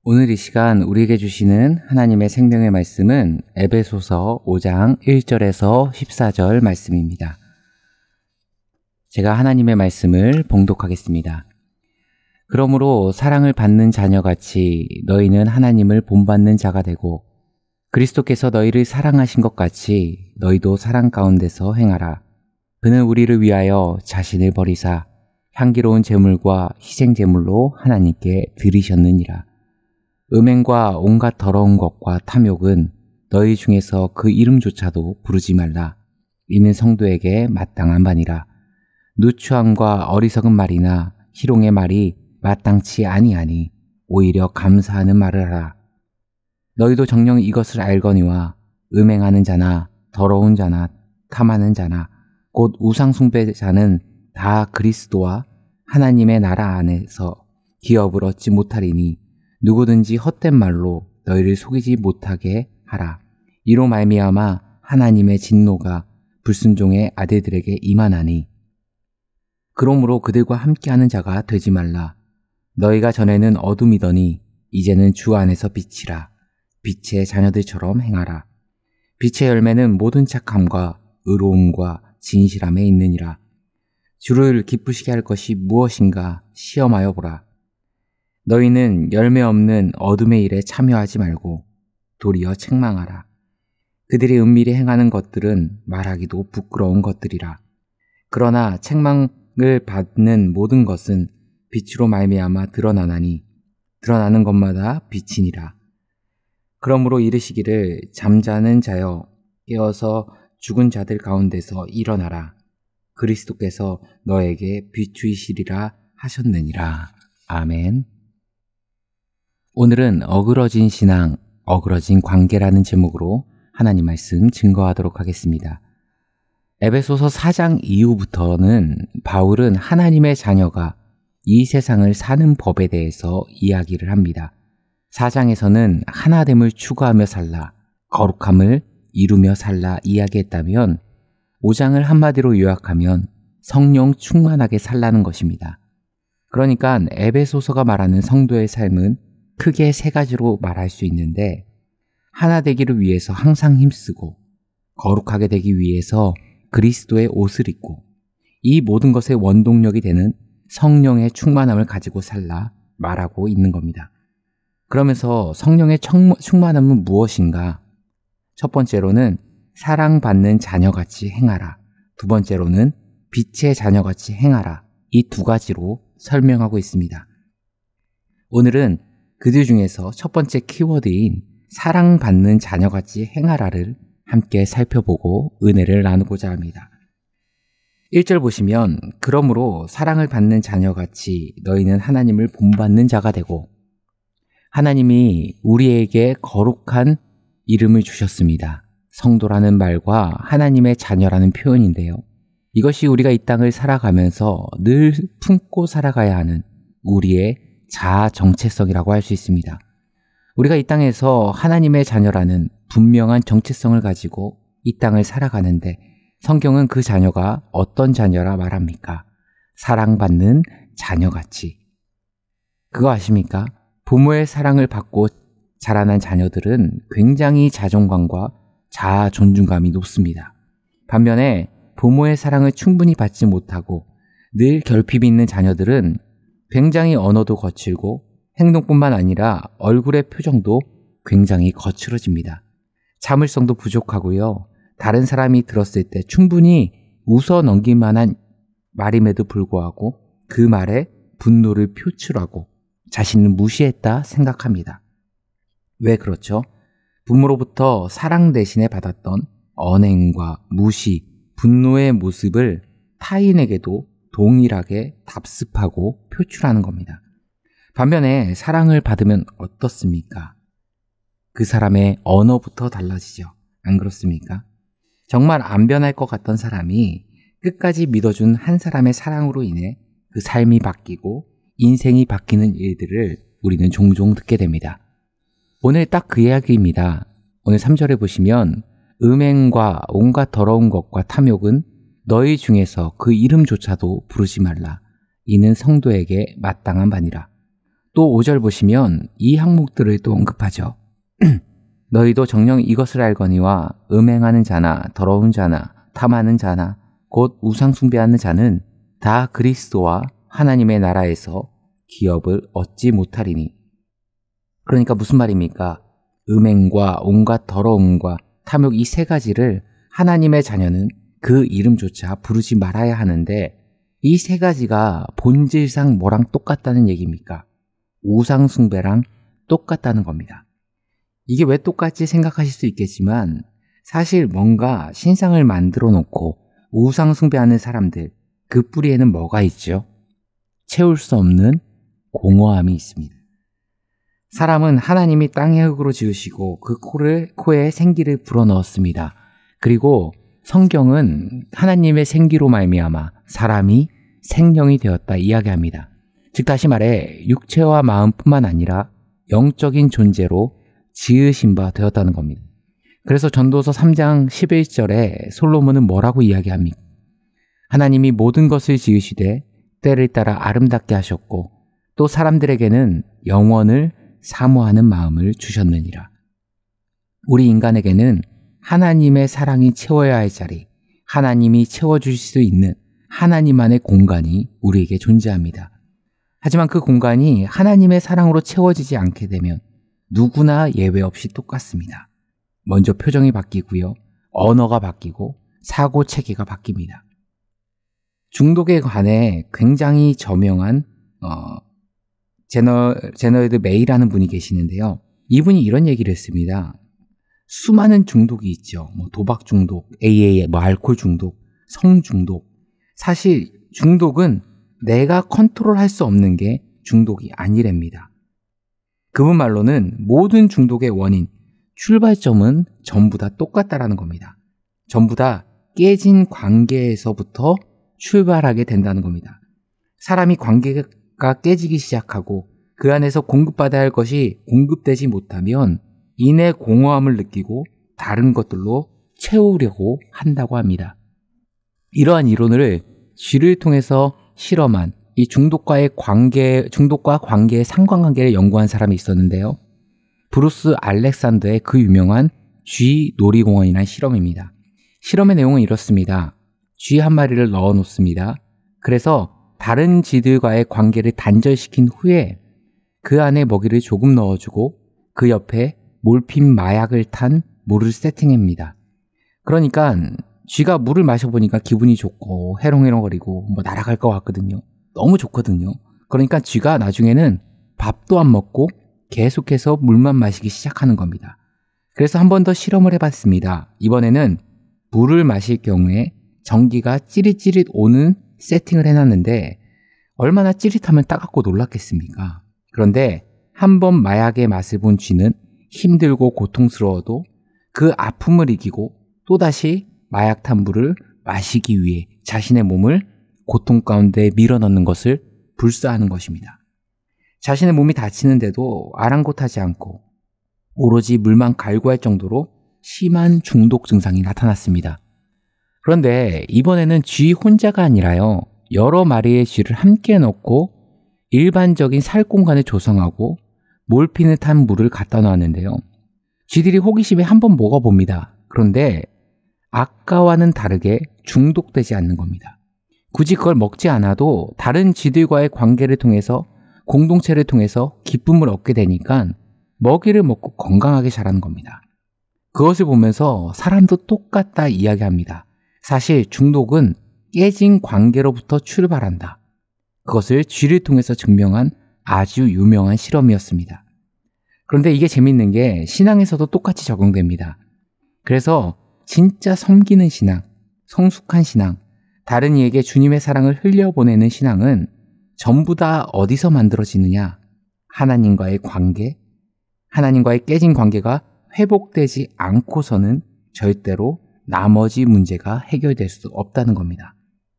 오늘 이 시간 우리에게 주시는 하나님의 생명의 말씀은 에베소서 5장 1절에서 14절 말씀입니다. 제가 하나님의 말씀을 봉독하겠습니다. 그러므로 사랑을 받는 자녀같이 너희는 하나님을 본받는 자가 되고 그리스도께서 너희를 사랑하신 것 같이 너희도 사랑 가운데서 행하라. 그는 우리를 위하여 자신을 버리사 향기로운 제물과 희생 제물로 하나님께 드리셨느니라. 음행과 온갖 더러운 것과 탐욕은 너희 중에서 그 이름조차도 부르지 말라. 이는 성도에게 마땅한 바니라. 누추함과 어리석은 말이나 희롱의 말이 마땅치 아니하니 오히려 감사하는 말을 하라. 너희도 정녕 이것을 알거니와 음행하는 자나 더러운 자나 탐하는 자나 곧 우상 숭배자는 다 그리스도와 하나님의 나라 안에서 기업을 얻지 못하리니 누구든지 헛된 말로 너희를 속이지 못하게 하라. 이로 말미암아 하나님의 진노가 불순종의 아들들에게 임하나니 그러므로 그들과 함께하는 자가 되지 말라. 너희가 전에는 어둠이더니 이제는 주 안에서 빛이라. 빛의 자녀들처럼 행하라. 빛의 열매는 모든 착함과 의로움과 진실함에 있느니라. 주를 기쁘시게 할 것이 무엇인가 시험하여 보라. 너희는 열매 없는 어둠의 일에 참여하지 말고 도리어 책망하라. 그들이 은밀히 행하는 것들은 말하기도 부끄러운 것들이라. 그러나 책망을 받는 모든 것은 빛으로 말미암아 드러나나니 드러나는 것마다 빛이니라. 그러므로 이르시기를 잠자는 자여 깨어서 죽은 자들 가운데서 일어나라. 그리스도께서 너에게 비추이시리라 하셨느니라. 아멘. 오늘은 어그러진 신앙, 어그러진 관계라는 제목으로 하나님 말씀 증거하도록 하겠습니다. 에베소서 4장 이후부터는 바울은 하나님의 자녀가 이 세상을 사는 법에 대해서 이야기를 합니다. 4장에서는 하나됨을 추구하며 살라, 거룩함을 이루며 살라 이야기했다면 5장을 한마디로 요약하면 성령 충만하게 살라는 것입니다. 그러니까 에베소서가 말하는 성도의 삶은 크게 세 가지로 말할 수 있는데 하나 되기를 위해서 항상 힘쓰고 거룩하게 되기 위해서 그리스도의 옷을 입고 이 모든 것의 원동력이 되는 성령의 충만함을 가지고 살라 말하고 있는 겁니다. 그러면서 성령의 충만함은 무엇인가? 첫 번째로는 사랑받는 자녀같이 행하라. 두 번째로는 빛의 자녀같이 행하라. 이 두 가지로 설명하고 있습니다. 오늘은 그들 중에서 첫 번째 키워드인 사랑받는 자녀같이 행하라를 함께 살펴보고 은혜를 나누고자 합니다. 1절 보시면 그러므로 사랑을 받는 자녀같이 너희는 하나님을 본받는 자가 되고 하나님이 우리에게 거룩한 이름을 주셨습니다. 성도라는 말과 하나님의 자녀라는 표현인데요. 이것이 우리가 이 땅을 살아가면서 늘 품고 살아가야 하는 우리의 자아 정체성이라고 할 수 있습니다. 우리가 이 땅에서 하나님의 자녀라는 분명한 정체성을 가지고 이 땅을 살아가는데 성경은 그 자녀가 어떤 자녀라 말합니까? 사랑받는 자녀같이. 그거 아십니까? 부모의 사랑을 받고 자라난 자녀들은 굉장히 자존감과 자아 존중감이 높습니다. 반면에 부모의 사랑을 충분히 받지 못하고 늘 결핍이 있는 자녀들은 굉장히 언어도 거칠고 행동뿐만 아니라 얼굴의 표정도 굉장히 거칠어집니다. 참을성도 부족하고요. 다른 사람이 들었을 때 충분히 웃어 넘길 만한 말임에도 불구하고 그 말에 분노를 표출하고 자신을 무시했다 생각합니다. 왜 그렇죠? 부모로부터 사랑 대신에 받았던 언행과 무시, 분노의 모습을 타인에게도 동일하게 답습하고 표출하는 겁니다. 반면에 사랑을 받으면 어떻습니까? 그 사람의 언어부터 달라지죠. 안 그렇습니까? 정말 안 변할 것 같던 사람이 끝까지 믿어준 한 사람의 사랑으로 인해 그 삶이 바뀌고 인생이 바뀌는 일들을 우리는 종종 듣게 됩니다. 오늘 딱 그 이야기입니다. 오늘 3절에 보시면 음행과 온갖 더러운 것과 탐욕은 너희 중에서 그 이름조차도 부르지 말라. 이는 성도에게 마땅한 바니라. 또 5절 보시면 이 항목들을 또 언급하죠. 너희도 정녕 이것을 알거니와 음행하는 자나 더러운 자나 탐하는 자나 곧 우상 숭배하는 자는 다 그리스도와 하나님의 나라에서 기업을 얻지 못하리니. 그러니까 무슨 말입니까? 음행과 온갖 더러움과 탐욕 이 세 가지를 하나님의 자녀는 그 이름조차 부르지 말아야 하는데 이 세 가지가 본질상 뭐랑 똑같다는 얘기입니까? 우상 숭배랑 똑같다는 겁니다. 이게 왜 똑같지 생각하실 수 있겠지만 사실 뭔가 신상을 만들어 놓고 우상 숭배하는 사람들 그 뿌리에는 뭐가 있죠? 채울 수 없는 공허함이 있습니다. 사람은 하나님이 땅의 흙으로 지으시고 그 코에 생기를 불어넣었습니다. 그리고 성경은 하나님의 생기로 말미암아 사람이 생명이 되었다 이야기합니다. 즉 다시 말해 육체와 마음뿐만 아니라 영적인 존재로 지으신 바 되었다는 겁니다. 그래서 전도서 3장 11절에 솔로몬은 뭐라고 이야기합니까? 하나님이 모든 것을 지으시되 때를 따라 아름답게 하셨고 또 사람들에게는 영원을 사모하는 마음을 주셨느니라. 우리 인간에게는 하나님의 사랑이 채워야 할 자리, 하나님이 채워주실 수 있는 하나님만의 공간이 우리에게 존재합니다. 하지만 그 공간이 하나님의 사랑으로 채워지지 않게 되면 누구나 예외 없이 똑같습니다. 먼저 표정이 바뀌고요. 언어가 바뀌고 사고 체계가 바뀝니다. 중독에 관해 굉장히 저명한 제너드 메이라는 분이 계시는데요. 이분이 이런 얘기를 했습니다. 수많은 중독이 있죠. 도박 중독, AA, 알코올 중독, 성 중독. 사실 중독은 내가 컨트롤할 수 없는 게 중독이 아니랍니다. 그분 말로는 모든 중독의 원인, 출발점은 전부 다 똑같다라는 겁니다. 전부 다 깨진 관계에서부터 출발하게 된다는 겁니다. 사람이 관계가 깨지기 시작하고 그 안에서 공급받아야 할 것이 공급되지 못하면 이내 공허함을 느끼고 다른 것들로 채우려고 한다고 합니다. 이러한 이론을 쥐를 통해서 실험한 이 중독과 관계의 상관관계를 연구한 사람이 있었는데요. 브루스 알렉산더의 그 유명한 쥐 놀이공원이라는 실험입니다. 실험의 내용은 이렇습니다. 쥐 한 마리를 넣어 놓습니다. 그래서 다른 쥐들과의 관계를 단절시킨 후에 그 안에 먹이를 조금 넣어주고 그 옆에 몰핀 마약을 탄 물을 세팅합니다. 그러니까 쥐가 물을 마셔보니까 기분이 좋고 해롱해롱거리고 날아갈 것 같거든요. 너무 좋거든요. 그러니까 쥐가 나중에는 밥도 안 먹고 계속해서 물만 마시기 시작하는 겁니다. 그래서 한 번 더 실험을 해봤습니다. 이번에는 물을 마실 경우에 전기가 찌릿찌릿 오는 세팅을 해놨는데 얼마나 찌릿하면 따갑고 놀랐겠습니까? 그런데 한 번 마약의 맛을 본 쥐는 힘들고 고통스러워도 그 아픔을 이기고 또다시 마약 탄 물을 마시기 위해 자신의 몸을 고통 가운데 밀어넣는 것을 불사하는 것입니다. 자신의 몸이 다치는데도 아랑곳하지 않고 오로지 물만 갈구할 정도로 심한 중독 증상이 나타났습니다. 그런데 이번에는 쥐 혼자가 아니라요. 여러 마리의 쥐를 함께 넣고 일반적인 살 공간을 조성하고 몰핀을 탄 물을 갖다 놨는데요. 쥐들이 호기심에 한번 먹어봅니다. 그런데 아까와는 다르게 중독되지 않는 겁니다. 굳이 그걸 먹지 않아도 다른 쥐들과의 관계를 통해서 공동체를 통해서 기쁨을 얻게 되니까 먹이를 먹고 건강하게 자라는 겁니다. 그것을 보면서 사람도 똑같다 이야기합니다. 사실 중독은 깨진 관계로부터 출발한다. 그것을 쥐를 통해서 증명한 아주 유명한 실험이었습니다. 그런데 이게 재밌는 게 신앙에서도 똑같이 적용됩니다. 그래서 진짜 섬기는 신앙, 성숙한 신앙, 다른 이에게 주님의 사랑을 흘려보내는 신앙은 전부 다 어디서 만들어지느냐? 하나님과의 관계, 하나님과의 깨진 관계가 회복되지 않고서는 절대로 나머지 문제가 해결될 수 없다는 겁니다.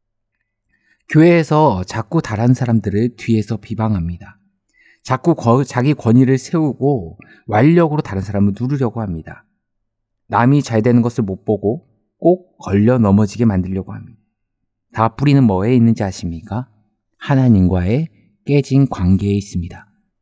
교회에서 자꾸 다른 사람들을 뒤에서 비방합니다. 자꾸 자기 권위를 세우고 완력으로 다른 사람을 누르려고 합니다. 남이 잘 되는 것을 못 보고 꼭 걸려 넘어지게 만들려고 합니다. 다 뿌리는 뭐에 있는지 아십니까? 하나님과의 깨진 관계에 있습니다.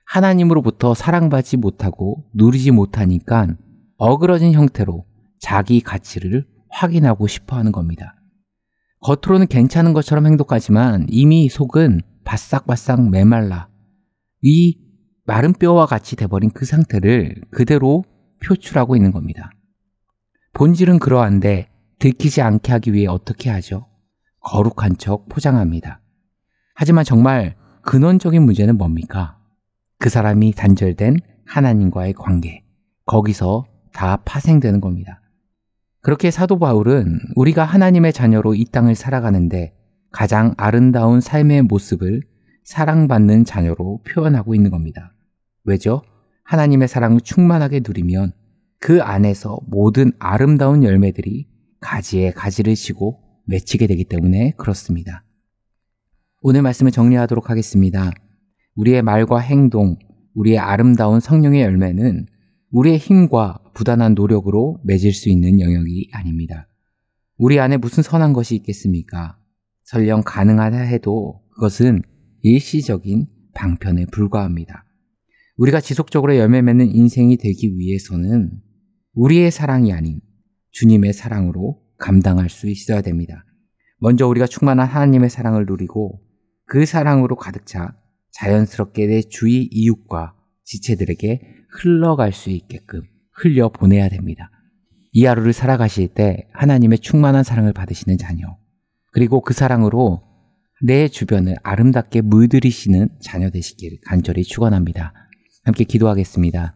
하나님으로부터 사랑받지 못하고 누리지 못하니까 어그러진 형태로 자기 가치를 확인하고 싶어 하는 겁니다. 겉으로는 괜찮은 것처럼 행동하지만 이미 속은 바싹바싹 메말라 이 마른 뼈와 같이 돼버린 그 상태를 그대로 표출하고 있는 겁니다. 본질은 그러한데 들키지 않게 하기 위해 어떻게 하죠? 거룩한 척 포장합니다. 하지만 정말 근원적인 문제는 뭡니까? 그 사람이 단절된 하나님과의 관계, 거기서 다 파생되는 겁니다. 그렇게 사도 바울은 우리가 하나님의 자녀로 이 땅을 살아가는데 가장 아름다운 삶의 모습을 사랑받는 자녀로 표현하고 있는 겁니다. 왜죠? 하나님의 사랑을 충만하게 누리면 그 안에서 모든 아름다운 열매들이 가지에 가지를 지고 맺히게 되기 때문에 그렇습니다. 오늘 말씀을 정리하도록 하겠습니다. 우리의 말과 행동, 우리의 아름다운 성령의 열매는 우리의 힘과 부단한 노력으로 맺을 수 있는 영역이 아닙니다. 우리 안에 무슨 선한 것이 있겠습니까? 설령 가능하다 해도 그것은 일시적인 방편에 불과합니다. 우리가 지속적으로 열매 맺는 인생이 되기 위해서는 우리의 사랑이 아닌 주님의 사랑으로 감당할 수 있어야 됩니다. 먼저 우리가 충만한 하나님의 사랑을 누리고 그 사랑으로 가득 차 자연스럽게 내 주위 이웃과 지체들에게 흘러갈 수 있게끔 흘려보내야 됩니다. 이 하루를 살아가실 때 하나님의 충만한 사랑을 받으시는 자녀, 그리고 그 사랑으로 내 주변을 아름답게 물들이시는 자녀 되시길 간절히 축원합니다. 함께 기도하겠습니다.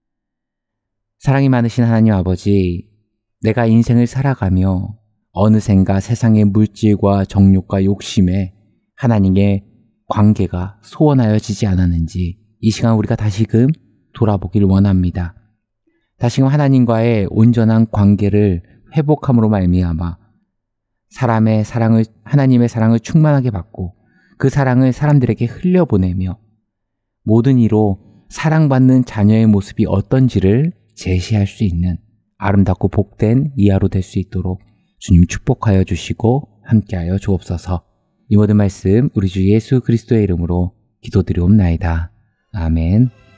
사랑이 많으신 하나님 아버지, 내가 인생을 살아가며 어느샌가 세상의 물질과 정욕과 욕심에 하나님의 관계가 소원하여지지 않았는지 이 시간 우리가 다시금 돌아보길 원합니다. 다시금 하나님과의 온전한 관계를 회복함으로 말미암아 하나님의 사랑을 충만하게 받고 그 사랑을 사람들에게 흘려보내며 모든 이로 사랑받는 자녀의 모습이 어떤지를 제시할 수 있는 아름답고 복된 이 하루 될 수 있도록 주님 축복하여 주시고 함께하여 주옵소서. 이 모든 말씀 우리 주 예수 그리스도의 이름으로 기도드리옵나이다. 아멘.